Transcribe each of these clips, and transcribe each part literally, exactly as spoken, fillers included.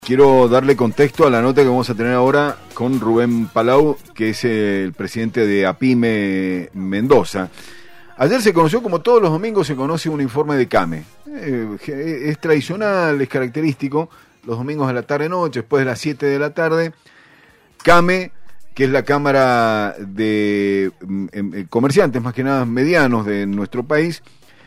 Quiero darle contexto a la nota que vamos a tener ahora con Rubén Palau, que es el presidente de APIME Mendoza. Ayer se conoció, como todos los domingos, se conoce un informe de CAME. Eh, es tradicional, es característico, los domingos a la tarde-noche, después de las siete de la tarde. CAME, que es la Cámara de eh, Comerciantes, más que nada medianos de nuestro país,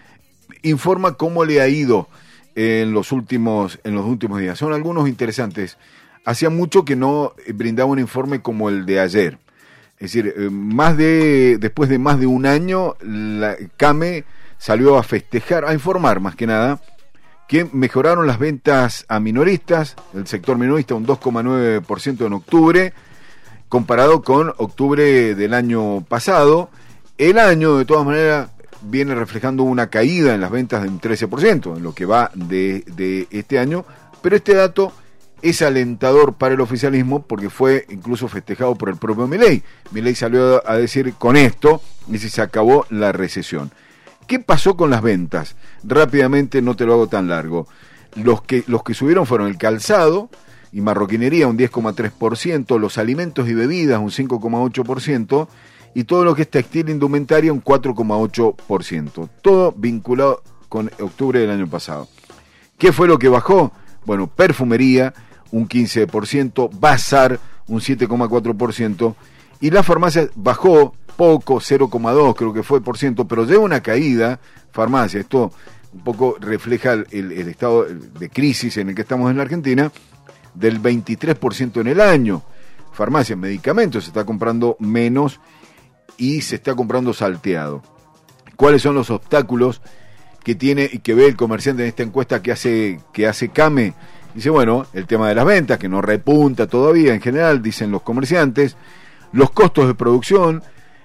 informa cómo le ha ido en los últimos en los últimos días. Son algunos interesantes. Hacía mucho que no brindaba un informe como el de ayer. Es decir, más de después de más de un año, la CAME salió a festejar, a informar más que nada, que mejoraron las ventas a minoristas, el sector minorista un dos coma nueve por ciento en octubre, comparado con octubre del año pasado. El año, de todas maneras, viene reflejando una caída en las ventas de un trece por ciento en lo que va de, de este año, pero este dato es alentador para el oficialismo porque fue incluso festejado por el propio Milei. Milei salió a decir con esto, y se acabó la recesión. ¿Qué pasó con las ventas? Rápidamente, no te lo hago tan largo. Los que, los que subieron fueron el calzado y marroquinería un diez coma tres por ciento, los alimentos y bebidas un cinco coma ocho por ciento, y todo lo que es textil e indumentaria un cuatro coma ocho por ciento. Todo vinculado con octubre del año pasado. ¿Qué fue lo que bajó? Bueno, perfumería un quince por ciento, bazar un siete coma cuatro por ciento, y la farmacia bajó poco, cero coma dos creo que fue por ciento, pero lleva una caída, farmacia, esto un poco refleja el, el estado de crisis en el que estamos en la Argentina, del veintitrés por ciento en el año. Farmacia, medicamentos, se está comprando menos y se está comprando salteado. ¿Cuáles son los obstáculos que tiene y que ve el comerciante en esta encuesta que hace que hace CAME? Dice, bueno, el tema de las ventas, que no repunta todavía en general, dicen los comerciantes, los costos de producción,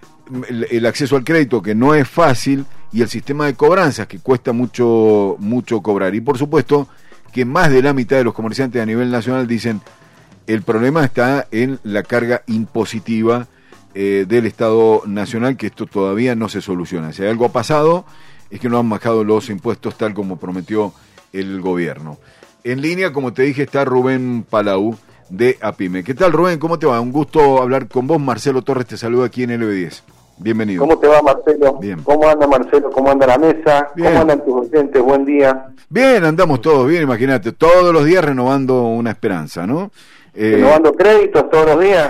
el, el acceso al crédito, que no es fácil, y el sistema de cobranzas, que cuesta mucho, mucho cobrar. Y por supuesto que más de la mitad de los comerciantes a nivel nacional dicen, el problema está en la carga impositiva Eh, del Estado Nacional, que esto todavía no se soluciona. Si algo ha pasado, es que no han bajado los impuestos tal como prometió el gobierno. En línea, como te dije, está Rubén Palau de APIME. ¿Qué tal, Rubén? ¿Cómo te va? Un gusto hablar con vos. Marcelo Torres te saluda aquí en L B diez. Bienvenido. ¿Cómo te va, Marcelo? Bien. ¿Cómo anda, Marcelo? ¿Cómo anda la mesa? Bien. ¿Cómo andan tus oyentes? Buen día. Bien, andamos todos bien, imagínate, todos los días renovando una esperanza, ¿no? Eh, ¿Renovando créditos todos los días?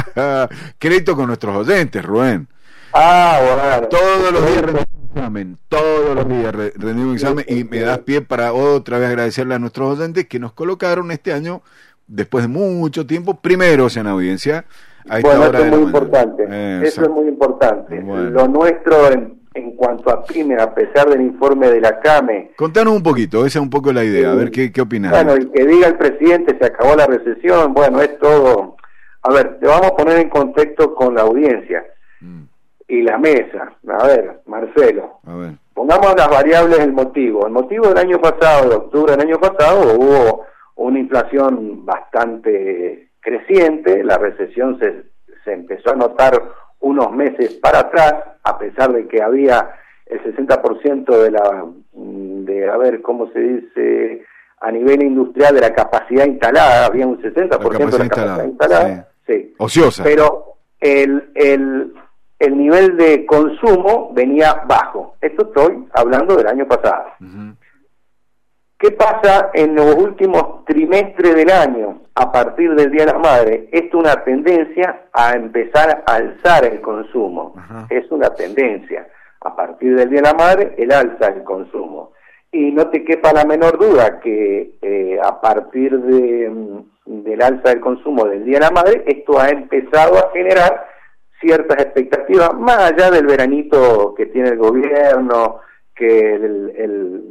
Crédito con nuestros oyentes, Rubén. Ah, bueno. Todos los días rendimos un examen, todos los días re- rendimos un examen, y me das pie para otra vez agradecerle a nuestros oyentes que nos colocaron este año, después de mucho tiempo, primeros en audiencia, a esta Bueno, hora eso es de muy la importante. mañana. Eso es muy importante. Bueno. Lo nuestro en, en cuanto a PYME, a pesar del informe de la CAME. Contanos un poquito, esa es un poco la idea, a ver qué, qué opinás. Bueno, y que diga el presidente se acabó la recesión, bueno, es todo. A ver, te vamos a poner en contexto con la audiencia Mm, y la mesa. A ver, Marcelo. a ver. Pongamos las variables del motivo. El motivo del año pasado, de octubre del año pasado, hubo una inflación bastante creciente, la recesión se, se empezó a notar unos meses para atrás, a pesar de que había el sesenta por ciento de la, de, a ver, ¿cómo se dice?, a nivel industrial de la capacidad instalada, había un sesenta por ciento de la capacidad instalada, sí. sí. Ociosa. Pero el, el, el nivel de consumo venía bajo. Esto estoy hablando del año pasado. Uh-huh. ¿Qué pasa en los últimos trimestres del año, a partir del Día de la Madre? Esto es una tendencia a empezar a alzar el consumo. Uh-huh. Es una tendencia. A partir del Día de la Madre, el alza del consumo. Y no te quepa la menor duda que eh, a partir de, del alza del consumo del Día de la Madre, esto ha empezado a generar ciertas expectativas, más allá del veranito que tiene el gobierno, que el... el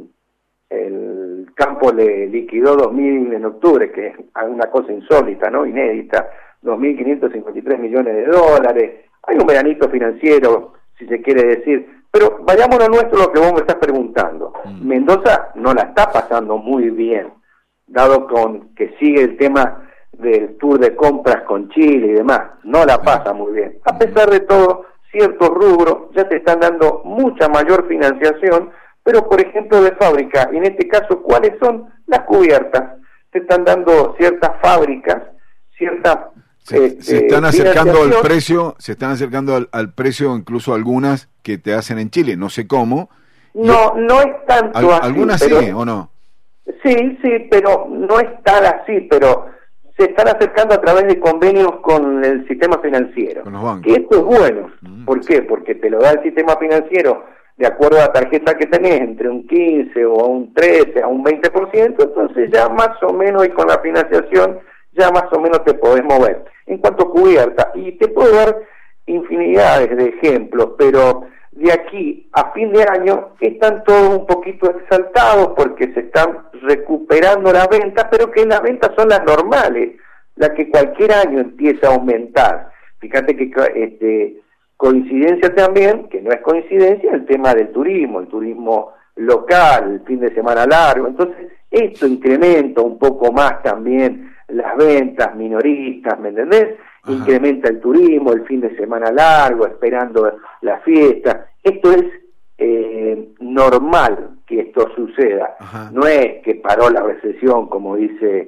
el campo le liquidó dos mil en octubre, que es una cosa insólita, ¿no? Inédita, dos mil quinientos cincuenta y tres millones de dólares. Hay un veranito financiero, si se quiere decir, pero vayamos a lo nuestro, lo que vos me estás preguntando. Mm. Mendoza no la está pasando muy bien, dado con que sigue el tema del tour de compras con Chile y demás, no la pasa muy bien. A pesar de todo, ciertos rubros ya te están dando mucha mayor financiación, pero por ejemplo de fábrica, y en este caso, ¿cuáles son las cubiertas? se están dando ciertas fábricas, ciertas... Se, este, se están acercando al precio, se están acercando al, al precio incluso algunas que te hacen en Chile, no sé cómo. No, no es tanto Al, así. ¿Algunas pero, sí o no? Sí, sí, pero no es tan así, pero se están acercando a través de convenios con el sistema financiero. Con los bancos. Que esto es bueno. Mm. ¿Por qué? Porque te lo da el sistema financiero de acuerdo a la tarjeta que tenés, entre un quince o un trece a un veinte por ciento, entonces ya más o menos, y con la financiación, ya más o menos te podés mover. En cuanto a cubierta, y te puedo dar infinidades de ejemplos, pero de aquí a fin de año están todos un poquito exaltados porque se están recuperando las ventas, pero que las ventas son las normales, las que cualquier año empieza a aumentar. Fíjate que este, coincidencia también, que no es coincidencia, el tema del turismo, el turismo local, el fin de semana largo. Entonces, esto incrementa un poco más también las ventas minoristas, ¿me entendés? Ajá. Incrementa el turismo, el fin de semana largo, esperando la fiesta. Esto es eh, normal que esto suceda. Ajá. No es que paró la recesión, como dice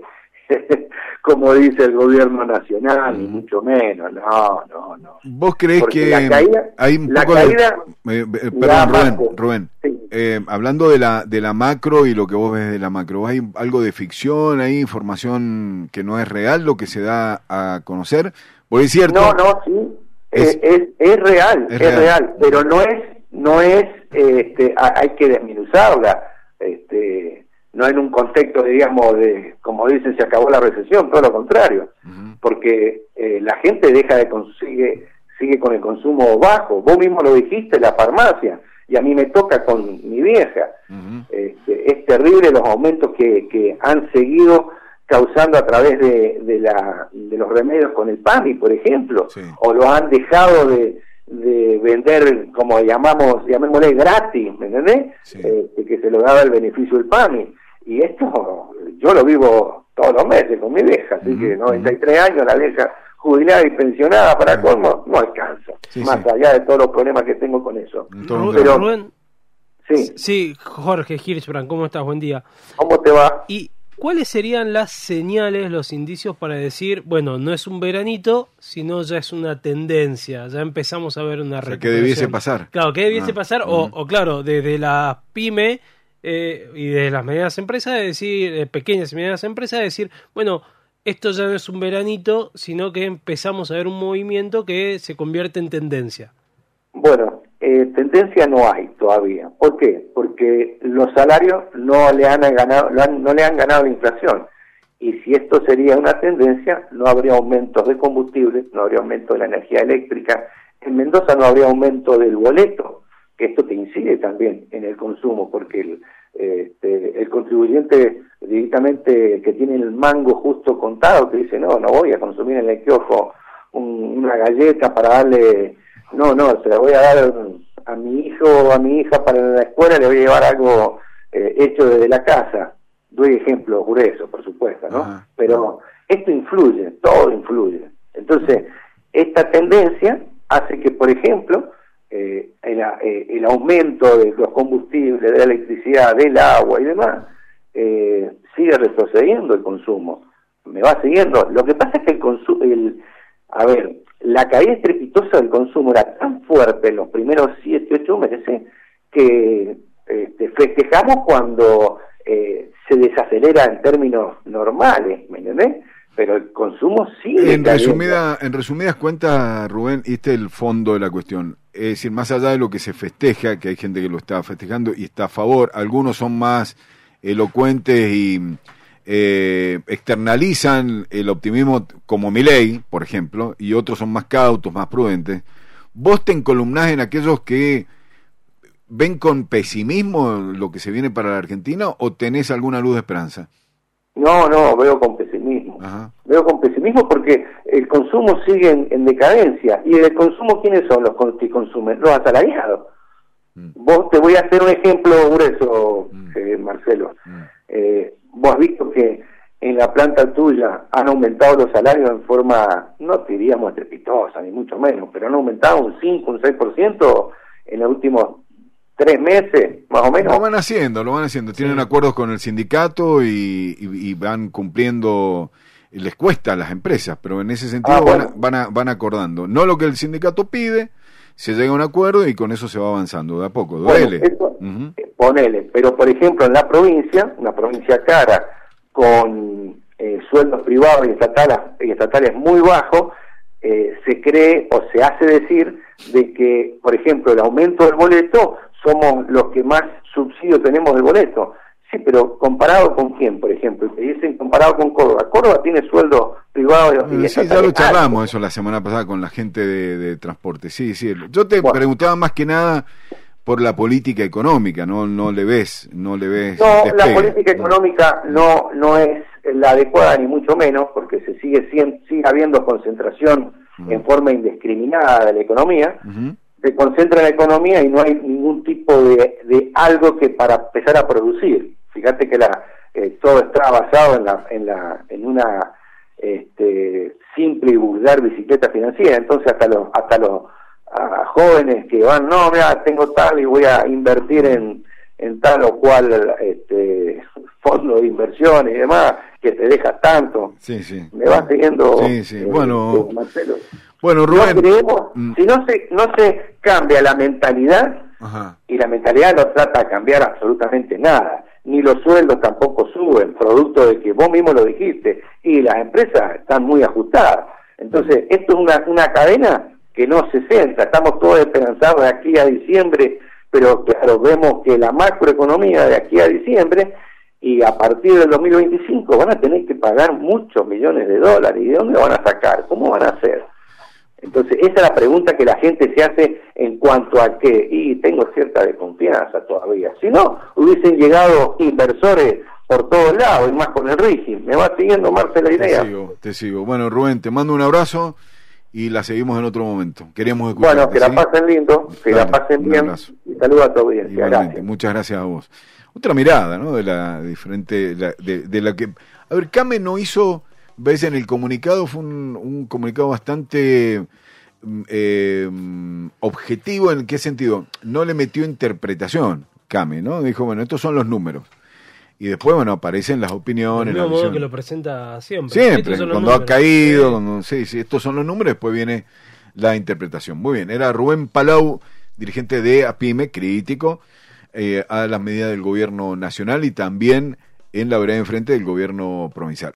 como dice el gobierno nacional, mm. ni mucho menos. No, no, no. ¿Vos creés Porque que la caída, hay un la poco caída, de... Eh, eh, perdón, Rubén, Rubén. Sí. Eh, hablando de la de la macro y lo que vos ves de la macro, ¿hay algo de ficción, hay información que no es real, lo que se da a conocer? Porque es cierto... No, no, sí, es, es, es real, es, es real. real, pero no es, no es, este, hay que desminuzarla, este... no en un contexto, digamos, de, como dicen, se acabó la recesión, todo lo contrario, uh-huh. porque eh, la gente deja de sigue, sigue con el consumo bajo. Vos mismo lo dijiste, la farmacia, y a mí me toca con mi vieja. Uh-huh. Este, es terrible los aumentos que, que han seguido causando a través de, de, la, de los remedios con el PAMI, por ejemplo, sí. o lo han dejado de... de vender, como llamamos, llamémosle gratis, ¿me entendés? Sí. Eh, que se lo daba el beneficio del PAMI. Y esto yo lo vivo todos los meses con mi vieja, así uh-huh. que noventa y tres años, la vieja jubilada y pensionada, para colmo, no alcanza, sí, más sí. allá de todos los problemas que tengo con eso. Rubén, Pero, Rubén, sí. sí, Jorge Hirschbrand, ¿cómo estás? Buen día. ¿Cómo te va? Y ¿cuáles serían las señales, los indicios para decir, bueno, no es un veranito, sino ya es una tendencia, ya empezamos a ver una recuperación? ¿Qué debiese pasar? Claro, ¿qué debiese ah, pasar? Uh-huh. O, o claro, desde la pyme eh, y de las medianas empresas, de decir, eh, pequeñas y medianas empresas, de decir, bueno, esto ya no es un veranito, sino que empezamos a ver un movimiento que se convierte en tendencia. Bueno, eh, tendencia no hay todavía. ¿Por qué? Porque los salarios no le han ganado, no le han ganado la inflación. Y si esto sería una tendencia, no habría aumentos de combustible, no habría aumento de la energía eléctrica. En Mendoza no habría aumento del boleto, que esto te incide también en el consumo, porque el, este, el contribuyente directamente que tiene el mango justo contado, que dice, no, no voy a consumir en el kiosco un, una galleta para darle... No, no, se la voy a dar a mi hijo o a mi hija para la escuela, le voy a llevar algo eh, hecho desde la casa. Doy ejemplos gruesos, por supuesto, ¿no? Ajá. Pero esto influye, todo influye. Entonces, esta tendencia hace que, por ejemplo, eh, el, eh, el aumento de los combustibles, de la electricidad, del agua y demás, eh, sigue retrocediendo el consumo. Me va siguiendo. Lo que pasa es que el consumo, el, a ver, la caída estrepitosa del consumo era tan fuerte en los primeros siete, ocho meses que este, festejamos cuando eh, se desacelera en términos normales, ¿me entendés? Pero el consumo sigue en resumida, en resumidas cuentas, Rubén, este es el fondo de la cuestión. Es decir, más allá de lo que se festeja, que hay gente que lo está festejando y está a favor, algunos son más elocuentes y eh, externalizan el optimismo como Milei, por ejemplo, y otros son más cautos, más prudentes. ¿Vos te encolumnás en aquellos que ven con pesimismo lo que se viene para la Argentina o tenés alguna luz de esperanza? No, no, veo con pesimismo. Ajá. Veo con pesimismo porque el consumo sigue en, en decadencia. ¿Y el consumo quiénes son los que consumen? Los asalariados. Mm. Vos te voy a hacer un ejemplo grueso, mm. eh, Marcelo. Mm. Eh, vos has visto que en la planta tuya han aumentado los salarios en forma, no diríamos estrepitosa, ni mucho menos, pero han aumentado un cinco, un seis por ciento en los últimos tres meses, más o menos. Lo van haciendo, lo van haciendo. Tienen sí. acuerdos con el sindicato y, y, y van cumpliendo. Les cuesta a las empresas, pero en ese sentido ah, bueno. van, a, van, a, van acordando. No lo que el sindicato pide, se llega a un acuerdo y con eso se va avanzando de a poco. Duele. Bueno, eso, uh-huh. Ponele, pero por ejemplo en la provincia, una provincia cara, con eh, sueldos privados y estatales, y estatales muy bajos, eh, se cree o se hace decir de que, por ejemplo, el aumento del boleto, somos los que más subsidio tenemos del boleto. Sí, pero comparado con quién, por ejemplo, te dicen comparado con Córdoba. Córdoba tiene sueldo privado y eh, sí, ya lo charlamos eso la semana pasada con la gente de, de transporte. Sí, sí. Yo te bueno. preguntaba más que nada por la política económica, no no le ves, no le ves. No, despegue. La política económica no no es la adecuada ni mucho menos, porque se sigue sigue, sigue habiendo concentración uh-huh. en forma indiscriminada de la economía. Uh-huh. Se concentra en la economía y no hay ningún tipo de, de algo que para empezar a producir. Fíjate que la eh, todo está basado en la en la en una este, simple y vulgar bicicleta financiera. Entonces hasta los hasta los a jóvenes que van, no, mira, tengo tal y voy a invertir en en tal o cual este fondo de inversión y demás que te deja tanto. Sí, sí. Me vas siguiendo. Sí, sí. Eh, bueno, eh, Marcelo. Bueno, Rubén. No creemos, mm. si no se no se cambia la mentalidad, ajá. y la mentalidad no trata de cambiar absolutamente nada, ni los sueldos tampoco suben, producto de que vos mismo lo dijiste, y las empresas están muy ajustadas. Entonces, esto es una, una cadena que no se centra, estamos todos esperanzados de aquí a diciembre, pero claro, vemos que la macroeconomía de aquí a diciembre, y a partir del dos mil veinticinco van a tener que pagar muchos millones de dólares, ¿y de dónde van a sacar? ¿Cómo van a hacer? Entonces, esa es la pregunta que la gente se hace en cuanto a que, y tengo cierta desconfianza todavía. Si no, hubiesen llegado inversores por todos lados, y más con el RIGI. ¿Me va siguiendo, Marce, la idea? Te sigo, te sigo. Bueno, Rubén, te mando un abrazo y la seguimos en otro momento. Queríamos escucharte. Bueno, que ¿sí? la pasen lindo, que Dale, la pasen bien. Abrazo. Y saludos a tu audiencia. Gracias. Muchas gracias a vos. Otra mirada, ¿no? De la diferente, de la, de, de la que... A ver, Came no hizo... Ves, en el comunicado fue un, un comunicado bastante eh, objetivo. ¿En qué sentido? No le metió interpretación, Came, ¿no? Dijo, bueno, estos son los números. Y después, bueno, aparecen las opiniones. El mismo modo que lo presenta siempre. Siempre, cuando ha caído, cuando, sí, sí, estos son los números, después viene la interpretación. Muy bien, era Rubén Palau, dirigente de APIME, crítico eh, a las medidas del gobierno nacional y también en la vereda de enfrente del gobierno provincial.